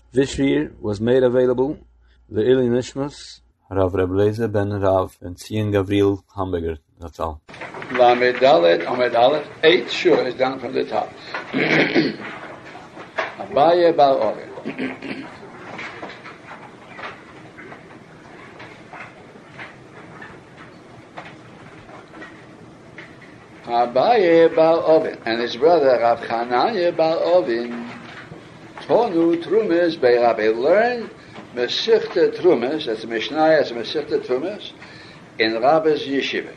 This year was made available the Ili Nishmas, Rav Reb Lezer ben Rav and Tzion Gavril Hamburger. That's all. Lamed Dalet, Amud Aleph, 8 shur is down from the top. Abaye Bal Oven. Abaye Bal Oven and his brother Rav Chananya Bal Oven Tonu Trumas Be'Rabbi learned Mesichta Trumas, that's a Mishnah, that's a Mesichta Trumas in Rabbi's Yeshiva.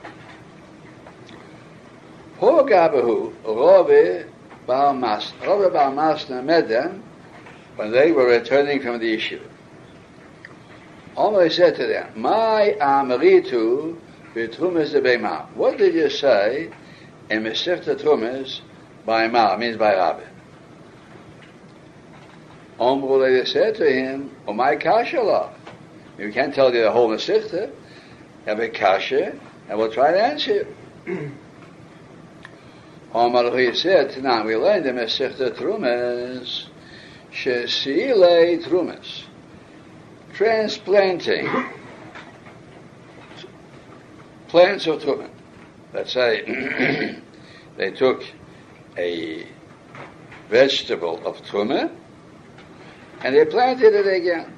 Ho Gabahu Rabbi Baal Masna met them when they were returning from the Yeshiva. Omar said to them, My Amritu B'Trumas de Be'Ma. What did you say in Mesichta Trumas by Ma, means by Rabbi? Omru, they said to him, O my kasha, you can't tell you the whole Mesichta. Have a kasha, and we'll try to answer you. Omar, he said, now we learned the Mesichta Trumas, Shesile Trumas, transplanting plants of Truma. Let's say they took a vegetable of Truma and they planted it again.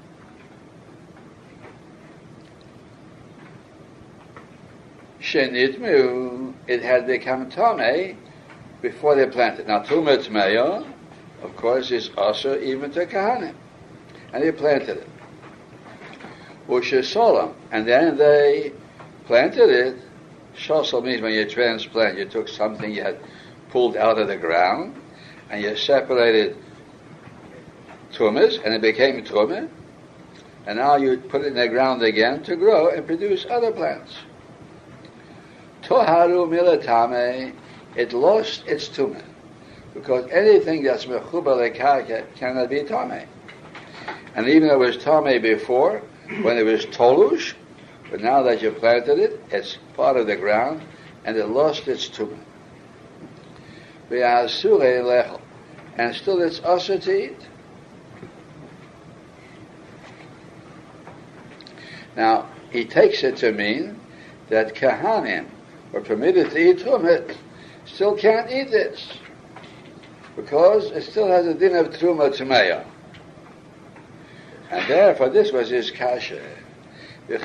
Shenitmu, it had become Tomei before they planted. Now Truma Tmeya, of course, is also even to Kahanim. And they planted it. Ushesolam, and then they planted it. Shosel means when you transplant, you took something you had pulled out of the ground, and you separated Trumas, and it became Truma, and now you put it in the ground again to grow and produce other plants. Toharu milatame, it lost its Truma, because anything that's mechubar lekarka cannot be Tameh. And even though it was Tameh before, when it was Tolush, but now that you planted it, it's part of the ground, and it lost its Truma. And still it's also to eat. Now, he takes it to mean that Kahanim were permitted to eat Truma, still can't eat it, because it still has a din of Truma Tmeya. And therefore, this was his kasha. Since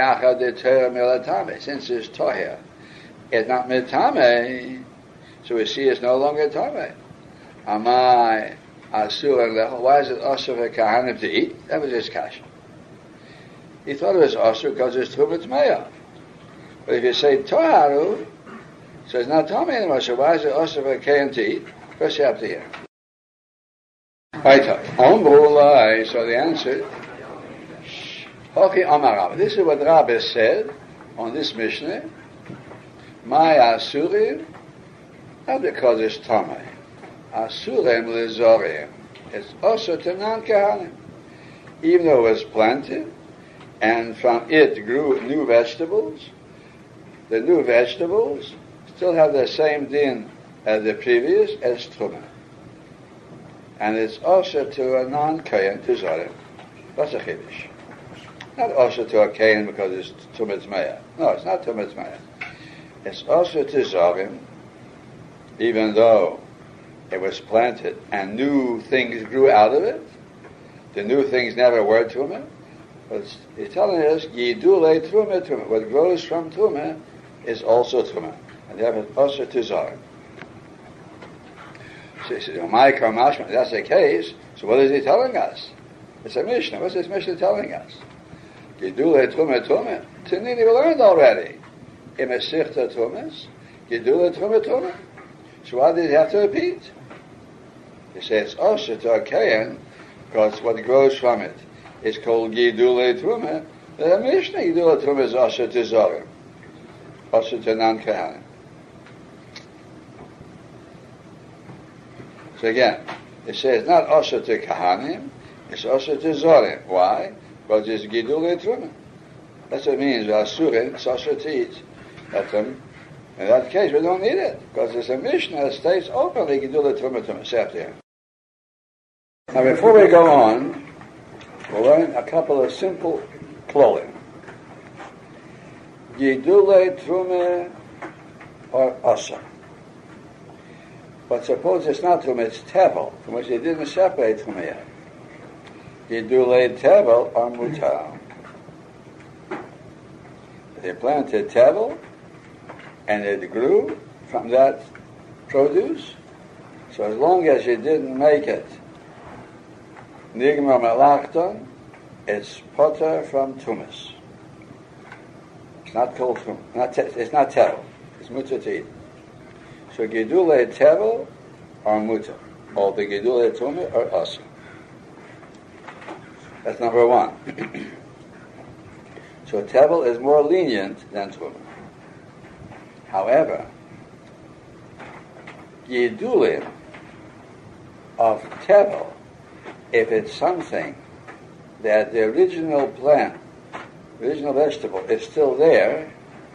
it's Toher, it's not Mitame, so we see it's no longer Tame. Amai, Asur, and Lechel. Why is it also for Kahanim to eat? That was his kasha. He thought it was Asur because it's Truma Tmeya. But if you say Toharu, so it's not Tame anymore, so why is it also for Kahanim to eat? First you have to hear. Right, so the answer, Hoki Amar. This is what Rabbi said on this Mishnah. My Asurim, not because it's Tamei. Asurim Lizorim. It's also to non-Kahanim. Even though it was planted, and from it grew new vegetables, the new vegetables still have the same din as the previous, as Truma. And it's also to a non-Kayan, to Zorim. That's a Chiddush. Not also to a Kayan because it's Tumet Maya. No, it's not Tumet Maya. It's also to Zorim, even though it was planted and new things grew out of it. The new things never were Truma. But he's telling us, Yidule Truma Truma. What grows from Truma is also Truma. And therefore it's also to Zorim. So he says, that's the case, so what is he telling us? It's a Mishnah. What's this Mishnah telling us? Gidule Truma Truma. Tanini we learned already. In Mesichta Trumas, Gidule Truma Truma. So why did he have to repeat? He says, also to a Kayan, because what grows from it is called Gidule Truma. The Mishnah Gidule Truma is also to Zorim. Also to non-Kahanim. So again, it says not also to Kahanim, it's also to Zorim. Why? Because it's Gidule Truma. That's what it means. Asurim, it's also to eat. In that case, we don't need it, because there's a Mishnah that states openly Gidule Truma Truma. Now before we go on, we'll learn a couple of simple clothing. Gidule Trume or Asa. But suppose it's not Trume, it's Tevel, from which they didn't separate Trume yet. Gidule Tevel or Mutar. They planted Tevel, and it grew from that produce. So as long as you didn't make it Nigmar Malachton, it's potter from Tumas. It's not called Tumas. It's not Tevel. It's mutter to eat. So Gidule Tevel or mutter, or the Gidule Tumah or Asa. That's number one. So Tevel is more lenient than Tumah. However, Gidulim of Tevel, if it's something that the original plant, original vegetable, is still there,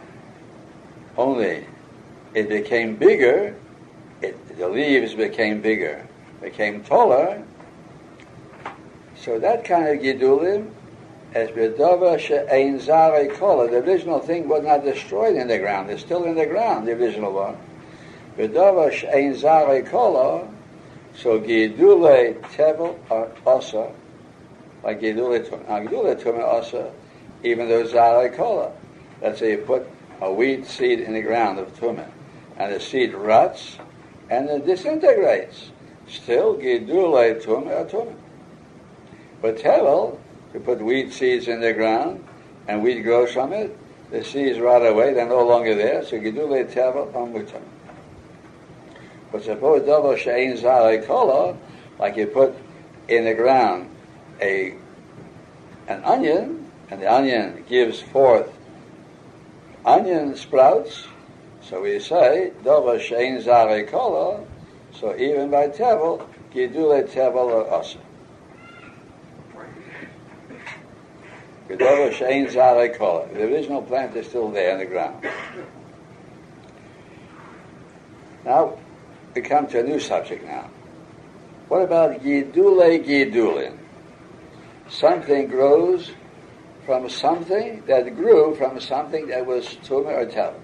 only it became bigger, the leaves became bigger, became taller, so that kind of Gidulim, as B'dava she'ein zarei kola, the original thing was not destroyed in the ground, it's still in the ground, the original one. B'dava she'ein zarei kola, so Gidule Tevel or Asa, like Gidule Tumah. Now Gidule Tumah Asa, even though Zarei Kola, let's say you put a wheat seed in the ground of Tumah, and the seed rots, and it disintegrates. Still Gidule Tumah or Tumah. But Tevel, you put wheat seeds in the ground, and wheat grows from it, the seeds rot away, they're no longer there, so Gidule Tevel or Mutar. But suppose Dovo She'ein Zarei Kola, like you put in the ground an onion, and the onion gives forth onion sprouts, so we say Dovo She'ein Zarei Kola, so even by Tevel, Gidule Tevel or Asa. Dovo She'ein Zarei Kola. The original plant is still there in the ground. Now, we come to a new subject now. What about Gidule Gidulin? Something grows from something that grew from something that was Tumah or Tevel.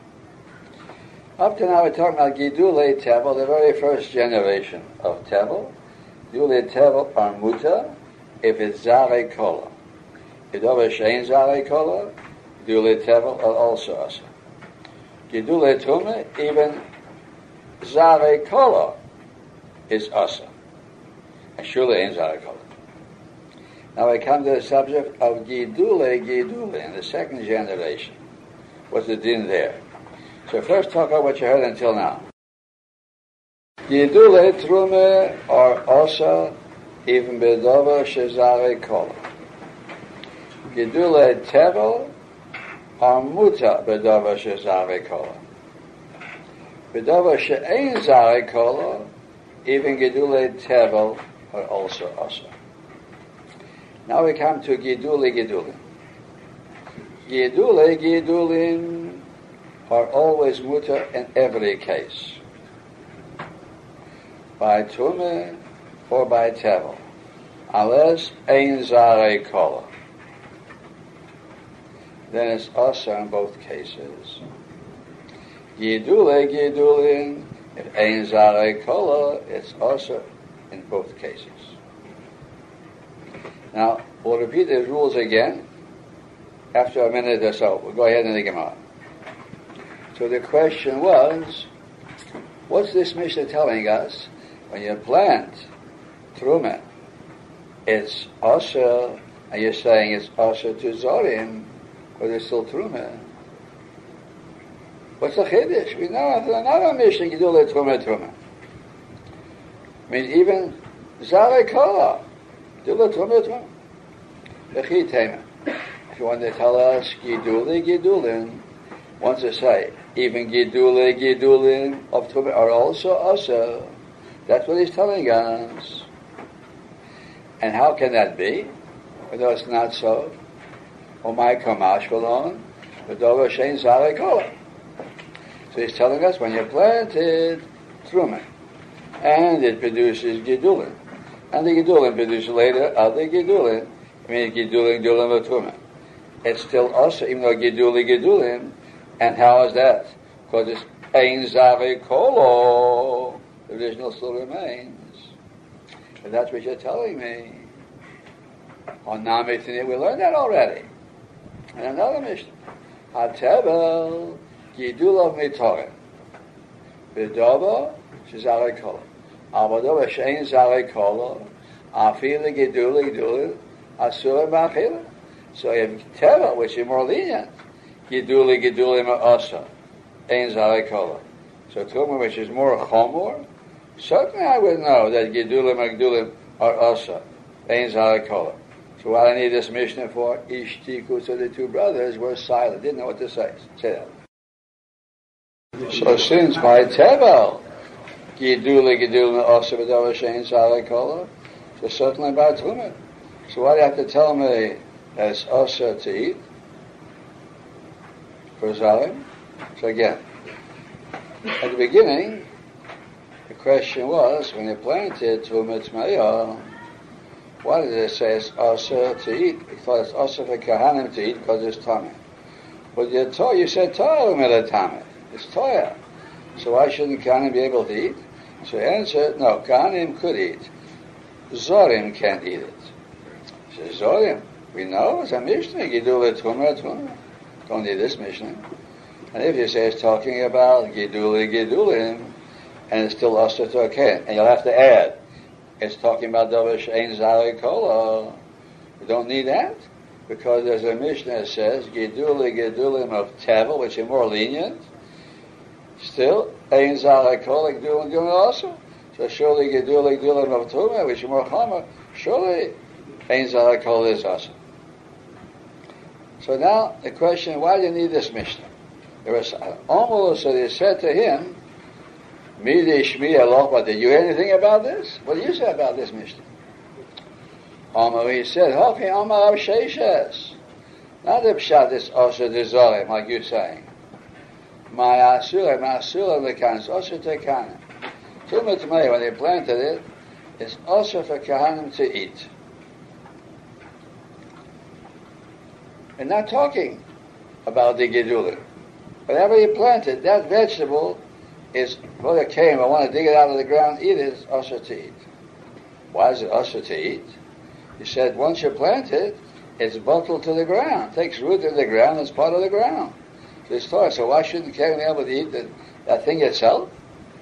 Up to now we're talking about Gidule Tevel, the very first generation of Tevel. Gidule Tevel or Mutar, if it's Zarei Kola. If Dover She'ein Zarei Kola, Gidule Tevel or also Asa. Gidule Tumah, even Zarei Kola is Asa. And Shula ain't Zarei Kola. Now we come to the subject of Gidule Gidulin, the second generation. What's the din there? So first talk about what you heard until now. Gidule Trume or Asa, even Bedova Shezarei Kola. Gidule Tevel or Mutar Bedova Shezarei Kola. B'dava she'ein zarei kola, even Gidule Tevel or also Asa. Now we come to Gidule Gidulin. Gidule Gidulin are always mutar in every case, by Tumah or by Tevel, unless ein zarei kola. Then it's Asa in both cases. Gidule Gidulin, if ein zarei kola, it's also in both cases. Now, we'll repeat these rules again after a minute or so. We'll go ahead and take them out. So the question was, what's this Mishnah telling us? When you plant Truma, it's Asa, and you're saying it's Asa to Zorim, but it's still Truma. What's the Chiddush? We know another Mishnah, Gidule Truma. I mean, even Zarei Kola, Gidule Truma. If you want to tell us Gidule Gidulin, wants to say, even Gidule Gidulin of Truma are also Asa. That's what he's telling us. And how can that be? Although it's not so. Omai Kamash alone, V'dova Shein Zarei Kola. So he's telling us when you planted Truma and it produces Gidulin, And the Gedulim produce later other Gedulim. I mean, Gedulim Tumah. It's still also, even though Gedulim. And how is that? Because it's Ein Zare Kolo. The original still remains. And that's what you're telling me. On Namitini, we learned that already. And another Mishnah. Hatebel Gidulav Mitorim. B'dova Shezare Kolo. Abadova Shein Zare Kolo. Afila Giduli Asura Machila. So you have Teva, which is more lenient. Giduli Ma'asa. Ein Zare Kolo. So Tumah, which is more chomor. Certainly I would know that Gedulim are Asa. Ein Zare Kolo. So what I need this Mishnah for? Ishtiku, so the two brothers were silent, didn't know what to say. Say that. So since my Tevel, Gedulim also B'dava Shein Zare Kolo, so certainly by Tumah. So why do you have to tell me that it's Asa to eat? For Zalim? So again, at the beginning, the question was, when they planted Tumah T'maya, why did it say it's also to eat? Because it's also for Kahanim to eat because it's Tameh. But you said Torah Tameh. It's Torah. So why shouldn't Kahanim be able to eat? So the answer, no, Kahanim could eat. Zorim can't eat it. So Zorim, we know it's a Mishnah. Gidule Tumah. Don't need this Mishnah. And if you say it's talking about Gedulim, and it's still also to okay, and you'll have to add, it's talking about Dovish Ein Zare Kolo. We don't need that, because there's a Mishnah that says, Gedulim of Tevel, which is more lenient. Still, Ein Zare Kolo, Gedulim also. So surely Gedulim of Tumah, which is more chomer, surely Ein Zare Kolo is also. So now, the question, why do you need this Mishnah? There was almost, so they said to him, but did you hear anything about this? What do you say about this Mishnah? He said, Hofi Amar Rav Sheshes. Not the Pshat is also the Zorim, like you're saying. My Asura Lekan, it's also to Kahanim. Tumah T'maya, when they planted it, it's also for Kahanim to eat. We're not talking about the Gedulim. Whatever you planted, that vegetable is, well, it came, I want to dig it out of the ground, eat it, it's usher to eat. Why is it usher to eat? He said, once you plant it, it's bottled to the ground, takes root in the ground, it's part of the ground. So why shouldn't Kahanim be able to eat that thing itself?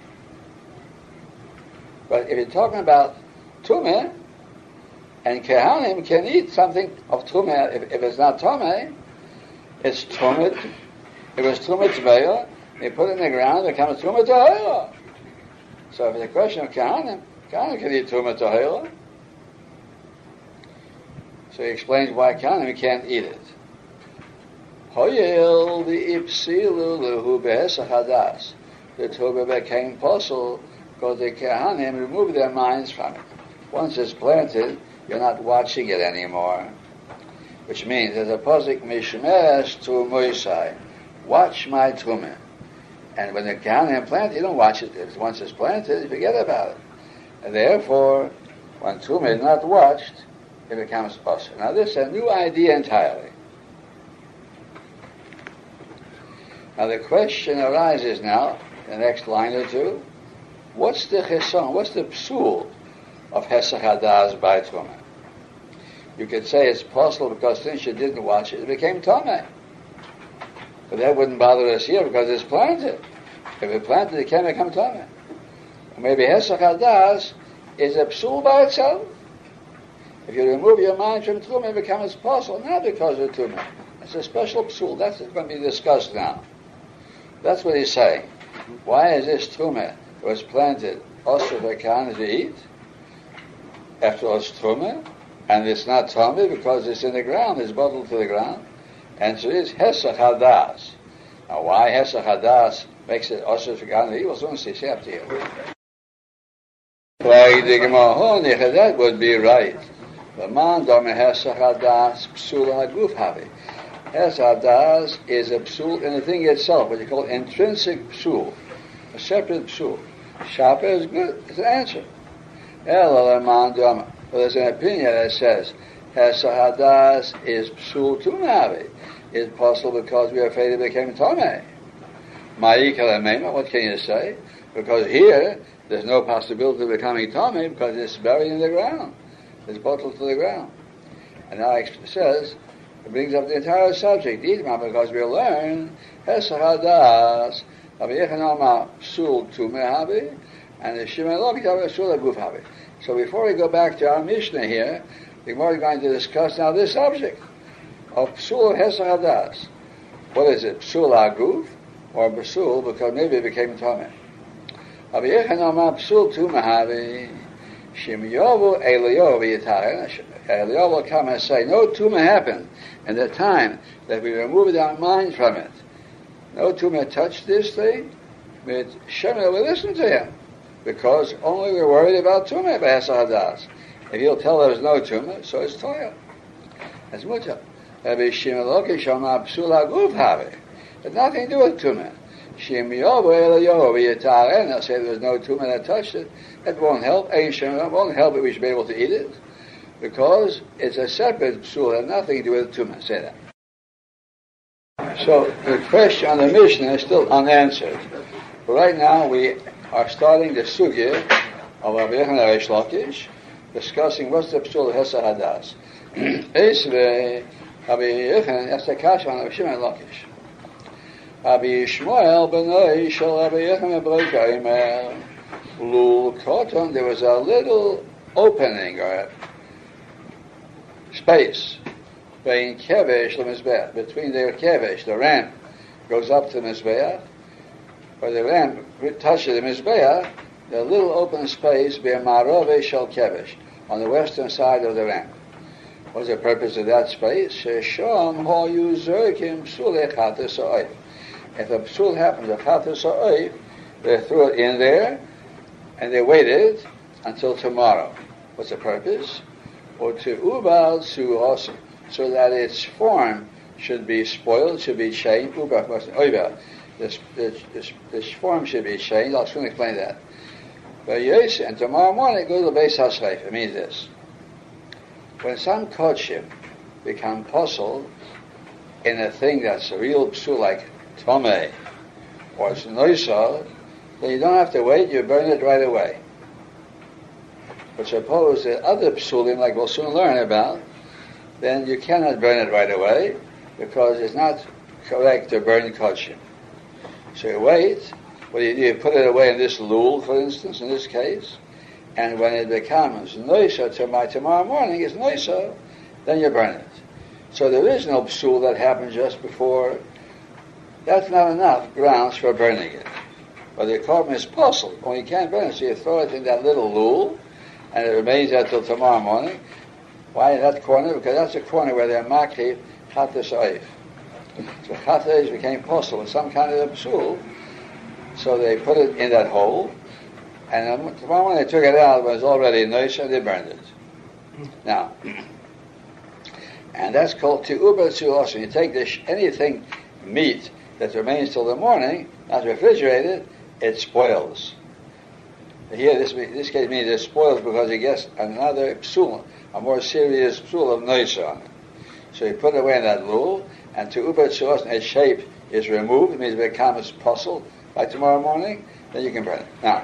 But if you're talking about Tumah, and Kahanim can eat something of Tumah, if it's not Tumah, it's Tumah. If it's Tumah T'maya, they put it in the ground, it becomes Tumah T'hayla. So if it's a question of Kahanim can eat Tumah T'hayla. So he explains why Kahanim can't eat it. Hoyel the Ipsilu Lehu Behesach Hadas. The Tumah became possible because the Kahanim removed their minds from it. Once it's planted, you're not watching it anymore. Which means there's a posik Mishmesh to Moisai. Watch my Tumah. And when the Kahanim plant, you don't watch it. Once it's planted, you forget about it. And therefore, when Tumah is not watched, it becomes us. Now this is a new idea entirely. Now the question arises now, in the next line or two, what's the cheson, what's the psul of Hesach Hadaz by Tumah? You could say it's possible because since you didn't watch it, it became Tumah. But that wouldn't bother us here because it's planted. If it's planted, it can become Tumah. Or maybe Hesach Hadaz is a psul by itself. If you remove your mind from Tumah, it becomes possible, not because of Tumah. It's a special psul. That's going to be discussed now. That's what he's saying. Why is this Tumah that was planted also for Kahanim to eat? After all, it's Tumah, and it's not Tumah because it's in the ground, it's bottled to the ground. And so it's Hesach Hadas. Now, why Hesach Hadas makes it also for Kahanim to eat? We'll soon see. See up to here. That would be right. Hesach Hadas is a psul in the thing itself, what you call intrinsic psul, a separate psul. Shapa is good, it's an answer. Well, there's an opinion that says Hesach Hadas is Psul Tumahavi. It's possible because we are afraid it became Tomei. What can you say? Because here, there's no possibility of becoming Tomei because it's buried in the ground. It's bottled to the ground. And now it says, it brings up the entire subject, because we learn Hesach Hadas, Psul Tumahavi, and the Shimon Lo Psul Guf. So before we go back to our Mishnah here, the Gemara is going to discuss now this subject of Psul Hesach Hadas. What is it? Psul Aguf or Psul because maybe it became Tomei. Rabbi Yechon Psul Tumahavi Shim Yovu Eliyahu V'Yitaren. Eliyahu will come and say, no Tumah happened in the time that we removed our mind from it. No Tumah touched this thing. Shemel will listen to him because only we're worried about Tumah by Hesach Hadas. If he'll tell there's no Tumah, so it's Toya. That's mutter. Rabbi Shimon Loki Shama Psul Aguf Havi. It has nothing to do with Tumah. Shim Yovu Eliyahu V'Yitaren. They'll say there's no Tumah that touched it. That won't help. It won't help if we should be able to eat it. Because it's a separate Psul. It has nothing to do with Tumah. Say that. So the question on the Mishnah is still unanswered. But right now we are starting the sugya of Rabbi Yechon Reish Lakish, discussing what's the Psul of Hesach Hadas. Esvei Rabbi Yechon asked a question on Rabbi Shimon Lakish. Rabbi Yishmael benoi shel Rabbi Yechon Ebreika Imer Lul Koton. There was a little opening or space between Kevesh and Mizbeach, between the Kevesh, the ramp goes up to Mizbeach, or the ramp touches the Mizbeach, the little open space be a Marove Shel Kevesh, on the western side of the ramp. What's the purpose of that space? Shesham ho yuzerkim psul echates ha'oif. If a psul happens of chates ha'oif, they threw it in there, and they waited until tomorrow. What's the purpose? Or to ubal su so that its form should be spoiled, should be changed. This form should be changed. I'll soon explain that. But yes, and tomorrow morning go to the Beis HaSreif. It means this: when some kodshim become puzzled in a thing that's a real psul like tomei or it's noisa, then you don't have to wait. You burn it right away. But suppose that other psulim, like we'll soon learn about, then you cannot burn it right away because it's not correct to burn kodshim. So you wait. What do? You put it away in this lul, for instance, in this case, and when it becomes noisa tomorrow morning, it's noisa, then you burn it. So there is no psul that happened just before. That's not enough grounds for burning it. But the korban is puzzled. When you can't burn it, so you throw it in that little lul, and it remains there till tomorrow morning. Why in that corner? Because that's the corner where they're maktiv chatas oif. So chatas became puzzled with some kind of a psul, so they put it in that hole, and tomorrow morning they took it out, it was already nice, and they burned it. Now, and that's called ti'uba tzu'osim. You take this, anything, meat, that remains till the morning, not refrigerated, it spoils. Here, this case means it spoils because it gets another psul, a more serious psul of noisa on it. So you put it away in that lul, and to uber tzuos, its shape is removed. It means it becomes puzzled by tomorrow morning. Then you can burn it. Now,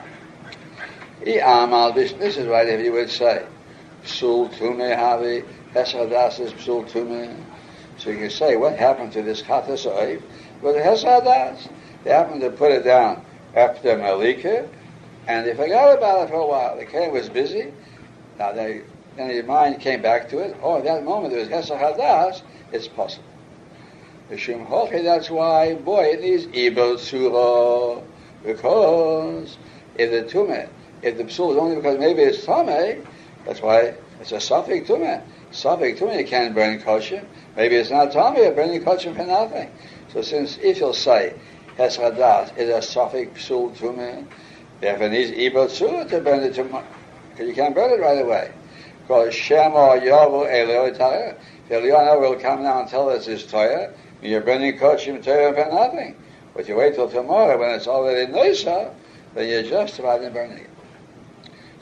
this is right. If you would say psul tume havi hesach hadas is psul tume, so you can say what happened to this chatas oif? Well, the hesach hadas, they happened to put it down after malika, and they forgot about it for a while. The king was busy. Now then your mind came back to it. Oh, at that moment there was hesach hadas. It's possible. That's why, boy, it needs ibel tzura, because if the psul is only because maybe it's tamei, that's why it's a safek tumah. Safek tumah, you can't burn kosher. Maybe it's not tamei, you're burning kosher for nothing. So since if you'll say hesach hadas is a safek psul tumah, therefore it needs ibel tzura to burn it tomorrow, because you can't burn it right away. Because Shema Yavu Elio Torah, Eliana will come now and tell us his Torah. You're burning kodshim Torah for nothing. But you wait till tomorrow when it's already noisa, then you're justified in burning it.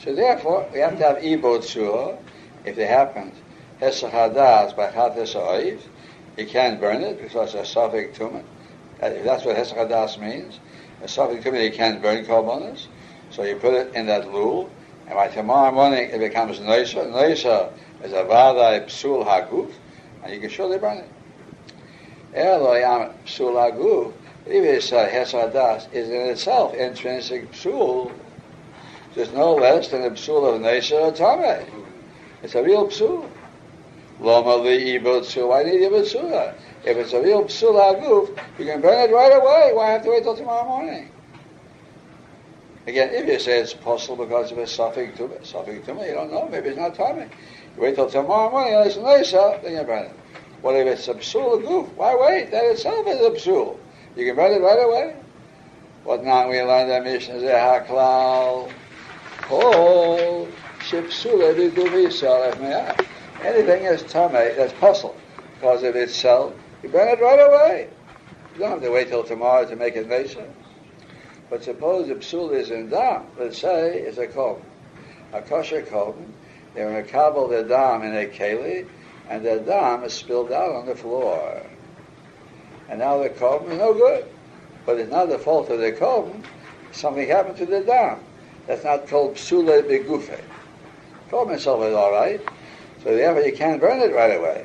So therefore, we have to have ibod surah. If it happens, hesach hadas by chatas ha'oiv, you can't burn it because it's a safek tumah. If that's what hesach hadas means, a safek tumah, you can't burn korbanos. So you put it in that lul, and by tomorrow morning it becomes noisa. Noisa is a vadai psul haguf, and you can surely burn it. Eloyam psul haguf, even if hesach hadas is in itself intrinsic psul, there's no less than a psul of noisa or tameh. It's a real psul. Loma li ibod psul. Why need ibod psul? If it's a real psul haguf, you can burn it right away. Why have to wait till tomorrow morning? Again, if you say it's possible because of a safek tumah, you don't know. Maybe it's not timing. You wait till tomorrow morning, and it's noisa, then you burn it. What if it's a psul haguf? Why wait? That itself is a psul. You can burn it right away. What now we learned that Mishnah is haklal. Oh, shipsula b'guvi salef me'ah. Anything that's tamei, that's puzzle, because of itself, you burn it right away. You don't have to wait till tomorrow to make it nation. But suppose the psul is in dam, let's say it's a korban, a kosher korban, they're going to kabel the dam in a keli, and the dam is spilled out on the floor. And now the korban is no good. But it's not the fault of the korban, something happened to the dam. That's not called psula begufe. Korban itself is all right, so therefore you can't burn it right away.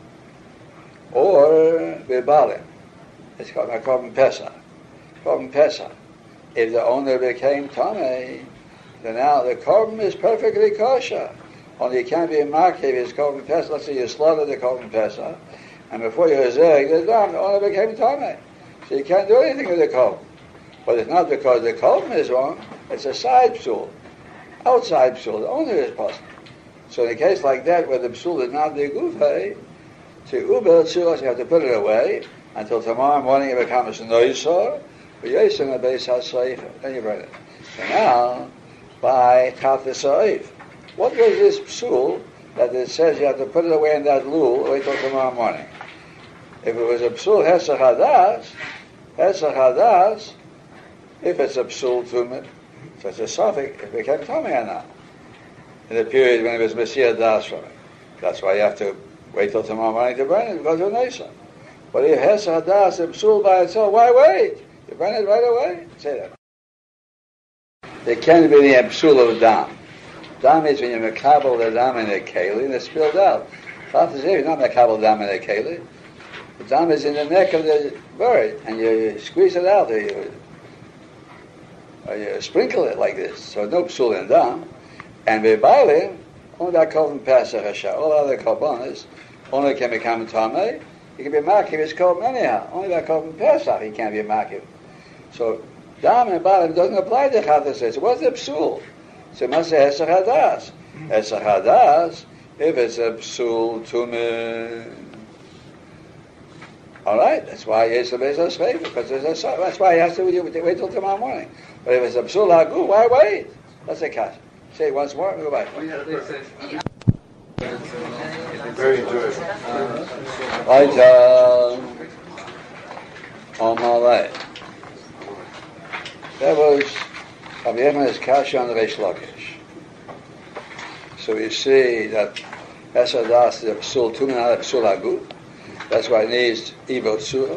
Or bebalim, it's called a korban pesach. Korban pesach. If the owner became tamei, then now the korban is perfectly kosher. Only it can't be a mark if it's korban pesach. Let's say you slaughtered the korban pesach, and before you zerg the dam, the owner became tamei. So you can't do anything with the korban. But it's not because the korban is wrong, it's a side psul. Outside psul, the owner is possible. So in a case like that, where the psul is not the gufe, to ubel psul, you have to put it away until tomorrow morning it becomes noisor, but yosin a beis ha-soif, then you burn it. So now, by tatis ha'oif, what was this psul that it says you have to put it away in that lul, wait till tomorrow morning? If it was a psul hesach hadas, if it's a psul tumah, so it's a suffix, it became tamei now. In the period when it was Messiah das from it. That's why you have to wait till tomorrow morning to burn it, because of nation. But if hesach hadas is psul by itself, why wait? You burn it right away. Say that. There can't be any psul of dam. Dam is when you mekabel the dam in a keli and it's spilled out. Not mekabel dam in a keli. The dam is in the neck of the bird, and you squeeze it out, or you sprinkle it like this. So no psul in dam. And bebalim, only that korban pesach hasha. All other korbanos only can become tamei. He can be makiv his korban anyhow. Only that korban pesach he can't be makiv. So dam and balim doesn't apply to chatas. So what's the psul? So it must say hesach hadas. Hesach hadas, if it's a psul tumah. All right, that's why it's the beis ha-soif, because that's why he has to wait till tomorrow morning. But if it's a psul hagu, why wait? That's a kash. Say it once more and go back. Very enjoyable. On my life. That was Rabbi Yehuda's kash on the Reish Lakish. So we see that hesach hadas is a psul tumah, not a psul hagu. That's why it needs ibod surah.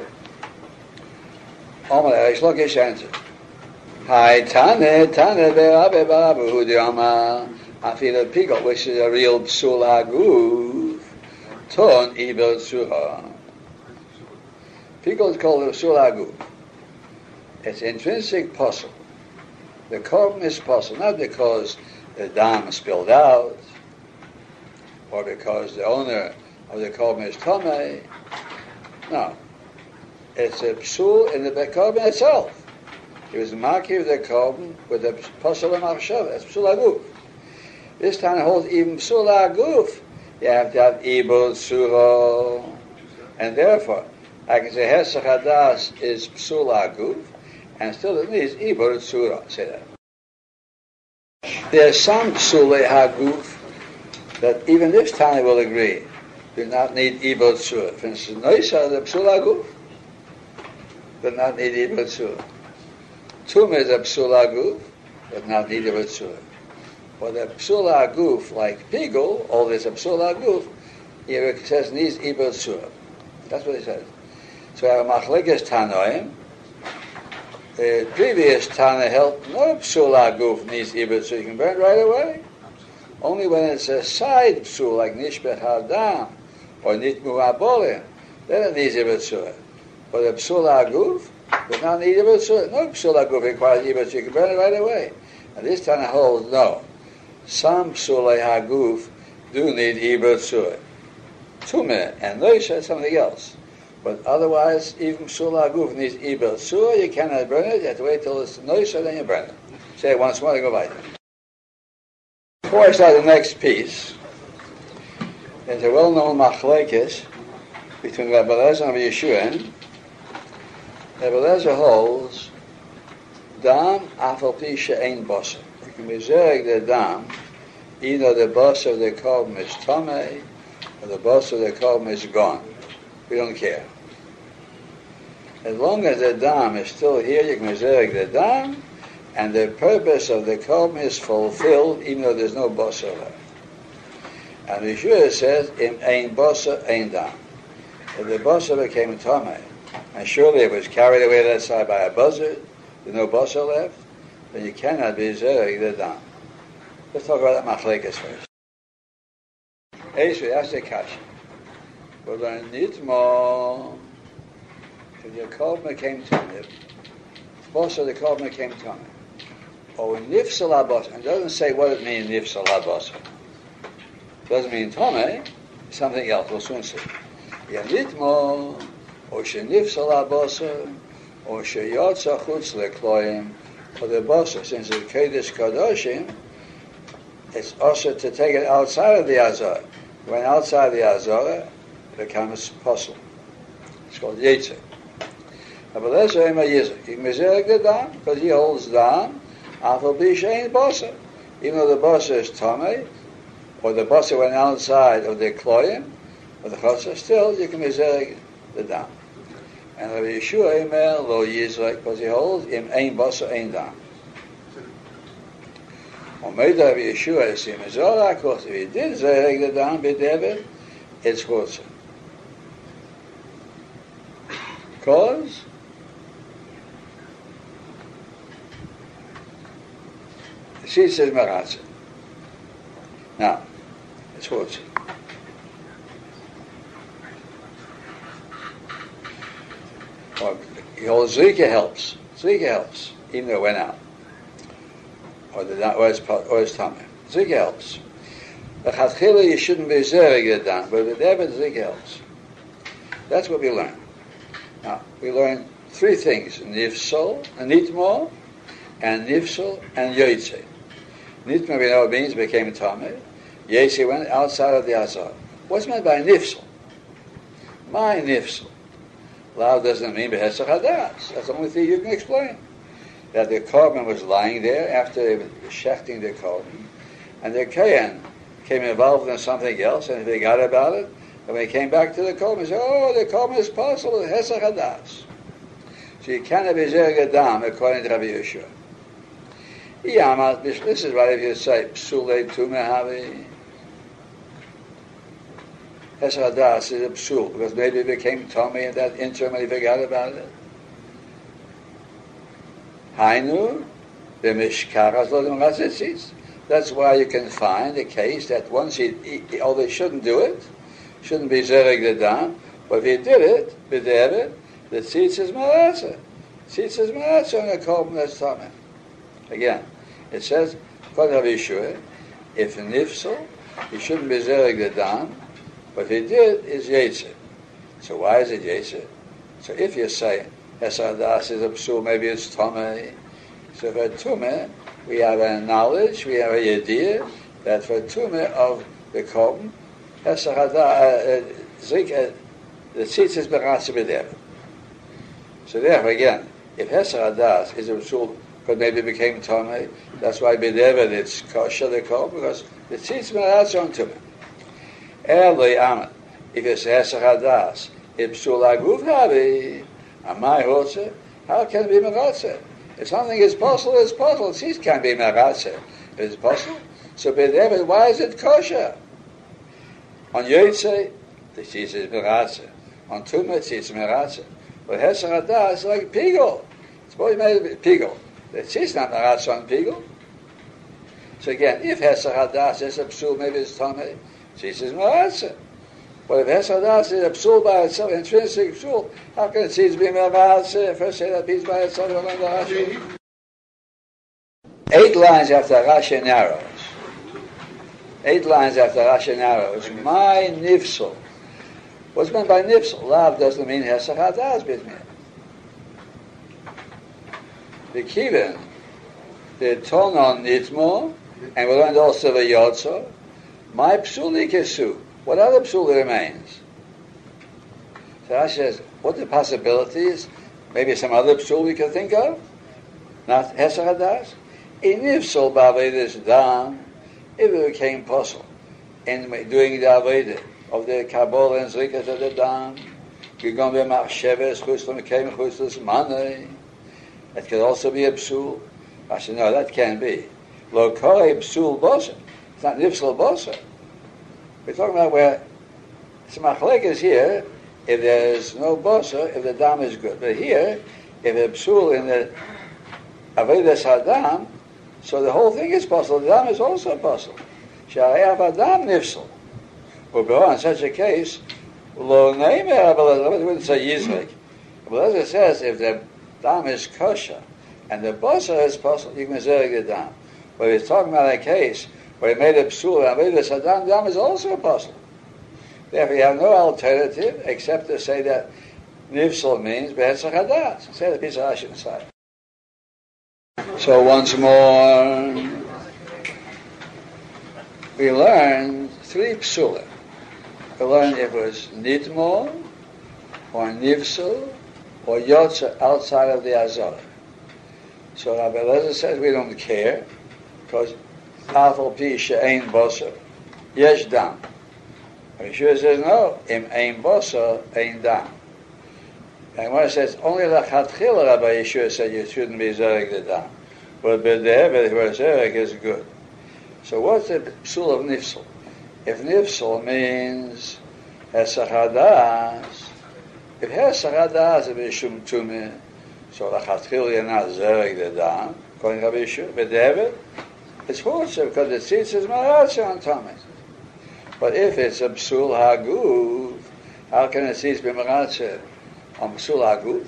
Omar Reish Lakish answered, Hi Tane be'abe babu di'ama afil pigol, which is a real psul hagu, ton ibod surah. Pigol is called a psul hagu. It's intrinsic puzzle. The korban is puzzle, not because the dam spilled out, or because the owner of the korban is tamei. No. It's a psul in the korban itself. He was makiv the korban with a puzzle and machshava. It's psul haguf. This time it holds even psul haguf. You have to have ibod surah. And therefore, I can say hesach hadas is psul haguf, and still it needs ibod surah. Say that. There's some psulei haguf that even this Tana will agree do not need ibod surah. For instance, noisa, the psul haguf, do not need ibod surah. Tumah is a psul haguf, does not need ibod surah. For the psula aguf, like pigul, all this psula aguf, it says needs ibel surah. That's what it says. So I have a machlekes tanoim. The previous Tana held no psula aguf needs ibel surah. You can burn right away. Only when it's a side psul like nishbet hadam or nitmu abolim, then it needs ibel surah. But the psula aguf does not need ibel surah. No psula aguf requires ibel surah. You can burn it right away. And this Tana holds no. Some psulei haguf do need ibel surah. Tumah and noisha is something else. But otherwise, even psula haguf needs ibel surah. You cannot burn it. You have to wait till it's noisha, then you burn it. Say it once more, then go by. Before I start the next piece, there's a well-known machlekes between Rabbi Eliezer and Rabbi Yeshua. Rabbi Eliezer holds dam afal pi she'ein basar. You can measure the dam, either the basar of the korban is tamei, or the basar of the korban is gone. We don't care. As long as the dam is still here, you can measure the dam, and the purpose of the korban is fulfilled, even though there's no basar left. And Yeshua says, "Im ein basar, ein dam." If the basar became tamei, and surely it was carried away that side by a buzzard, there's no basar left, then you cannot be zereg the dam. Let's talk about that machlekes first. Esri, that's the kasha. We'll learn nitmo. If your korban became tamei, basar the korban became tamei. Or nifsal habasar. And it doesn't say what it means, nifsal habasar. It doesn't mean tamei, something else, we'll soon see. Yanitmo, or shenifsal habasar, or sheyotza chutz lekloim, or the basar, since it's Kodesh Kadoshim, it's also to take it outside of the Azor. When outside the Azor, it becomes possible. It's called Yetzir. But let's say he measures the dam, because he holds dam, afal pi she'ein basar. Even though the basar is tamei, or the basar went outside of the kloim, or the chotzer, still you can measure the dam. And Rabbi Yeshua Eimer lo yizrek, because he holds im ein basar ein dam. Or maybe Rabbi Yeshua is him mezora, of course, if he did zereg the dam b'devet, it's chotzer. Because she says maratza. Now, it's chotzer. Or Zrika helps. Zrika helps, even though it went out. Or it's tamei. Zrika helps. The chatchila you shouldn't be zereg the dam, but the David Zrika helps. That's what we learn. Now, we learn three things: nifsal, nitmo, and nifsal, and yotzei. Nitmo, we know it means became tamei. Yotzei went outside of the azar. What's meant by nifsal? My nifsal. Lav doesn't mean behesach hadas. That's the only thing you can explain. That the korban was lying there after they were shechting the korban, and the kayan came involved in something else, and they forgot about it. And when he came back to the korban, he said, "Oh, the korban is possible, hesach hadas." So you cannot be zereg adam according to Rabbi Yeshua. This is right if you say psulei tumah havi. Hesach hadas is a psul because maybe it became tamei in that interim and he forgot about it. Hainu b'mishkachas lo d'mratzitzis. That's why you can find a case that once although he shouldn't do it, shouldn't be zereg the dam, but if he did it, b'devet, the tzitz is maratza. Tzitz is maratza on the korban that's tamei. Again, it says, according to Rabbi Yeshua, if nifsal, he shouldn't be zereg the dam, but if he did, it's yetzir. So why is it yetzir? So if you say hesach hadas is a psul, maybe it's tamei. So for tumah, we have a knowledge, we have a idea that for tumah of the korban, hesach hadas, the tzitz is beratza b'devet. So therefore, again, if hesach hadas is a psul, but maybe it became tamei, that's why b'devet it's kosher the korban, because the tzitz beratza on tumah. Early amen. If it's hesach hadas, if psul aguf havi, amai hotze, how can it be meratze? If something is possible, it's possible. Tzitz can't be meratze. If it's possible, So b'devet, why is it kosher? On Yotzei, the cheese is meratze. On Tumah, it's meratze. But Hesach Hadas is like pigel. It's always made of pigel. The cheese is not meratze on pigel. So again, if Hesach Hadas is a psul, maybe it's Tomei, cheese is meratze. But if Hesach Hadas is a psul by itself, intrinsic psul, how can cheese be meratze? First say that piece by itself, we'll learn the Rashi. 8 lines after Rashi narrows. 8 lines after Rashi narrows. My nifsel. What's meant by nifsel? Lav doesn't mean Hesach Hadas b'tmei. The Kivin, the ton on nitmo, and we learned also the yotzo. My psuli kesu. What other psul remains? So Rashi says, what are the possibilities? Maybe some other psul we can think of? Not Hesach Hadas? In nifsel ba'avedis dam, if it became possible in doing the Aveda of the Kabbalah and Zrikas of the Dam, Gigon B'machsheves, Chuslam Kem, Chuslas Manei, that could also be a psul. I said, no, that can't be. Lo Korei psul bosa. It's not nifsel bosa. We're talking about where Smachlek is here, if there's no bosa, if the Dam is good. But here, if the psul in the Avedas Hadam, so the whole thing is possible. The Dam is also possible. Sha'ayaf Adam nifsel. But in such a case, lo neimer, I wouldn't say Yizrik. But as it says, if the Dam is kosher and the bosa is possible, you can zerg the Dam. But he's talking about a case where he made a psul and made a Dam, the Dam is also possible. Therefore, you have no alternative except to say that nifsel means B'Hesach Hadas. Say the piece of Rashi inside. So once more, we learned 3 psulim. We learned if it was nitmo, or nivsel, or yotza outside of the azor. So Rabbi Eliezer says we don't care, because afal pi she'ein bosa, yesh dam. Yeshua says no, im ein bosa, ein dam. And when it says only lachatchila, Rabbi Yeshua said you shouldn't be zereg the dam. But b'de'evet where zereg is good. So what's the psul of nifsel? If nifsel means Hesach Hadas, if Hesach Hadas is shum tumeh, so lachatchila you're not zereg the dam. According to Rabbi Yeshua, b'de'evet it's fortunate because the tzitz is maratze on tumeh. But if it's a psul haguf, how can the tzitz be maratze on psul haguf?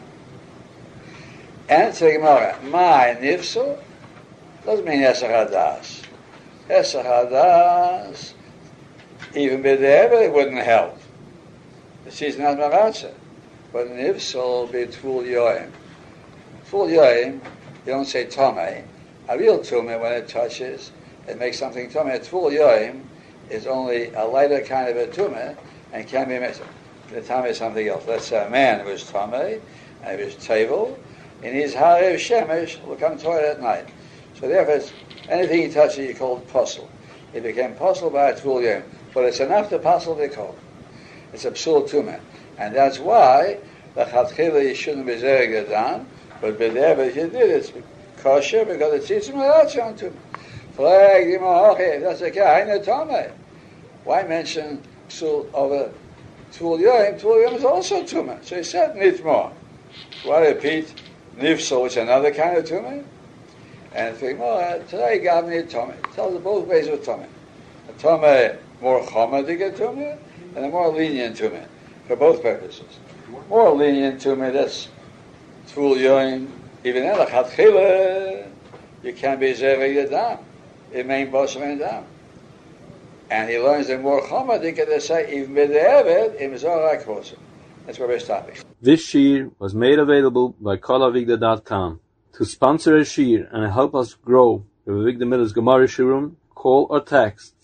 Answer Gemara, my nifsel doesn't mean Hesach Hadas. Hesach Hadas, even b'de'evet, it wouldn't help. The tzitz not maratze. But nifsel be tvul yoim. Tvul yoim, you don't say tomei. A real tumah, when it touches, it makes something tumah. Tvul yoim is only a lighter kind of a tumah and can be mixed. The tumah is something else. Let's say a man who is tomei and he was tevel, and he's harev shemesh, will come to it at night. So therefore, anything he touches, you call it posel. It became posel by a tvul yoim, but it's enough to posel to call. It's a psul tumah, and that's why the chatchila you shouldn't be zereg adam, but b'de'evet you did it's kosher because it's tzitz maratze on tumah. Flag okay, that's okay. I know tomei. Why mention psul over tvul yoim? Tvul yoim is also tumah. So he said nitmo. Why repeat nifsel, which is another kind of tumah? And think, today gave me a tumah. It tells us both ways of tumah. A tumah more chomadik tumah, and a more lenient tumah, for both purposes. More lenient tumah, that's tvul yoim. Even in lachatchila, you can't be zereg yadam. It main boss and dam. And he learns the more chomadik, they say, even b'de'evet, im zorak hosim. That's where we're stopping. This shir was made available by kolavigda.com. To sponsor a shir and help us grow the Avigdor Miller's Gemara Shiurim, call or text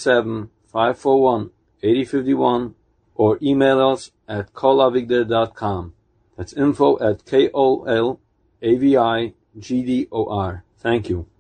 347-541-8051 or email us at kolavigda.com. That's info@kolavigdor. Thank you.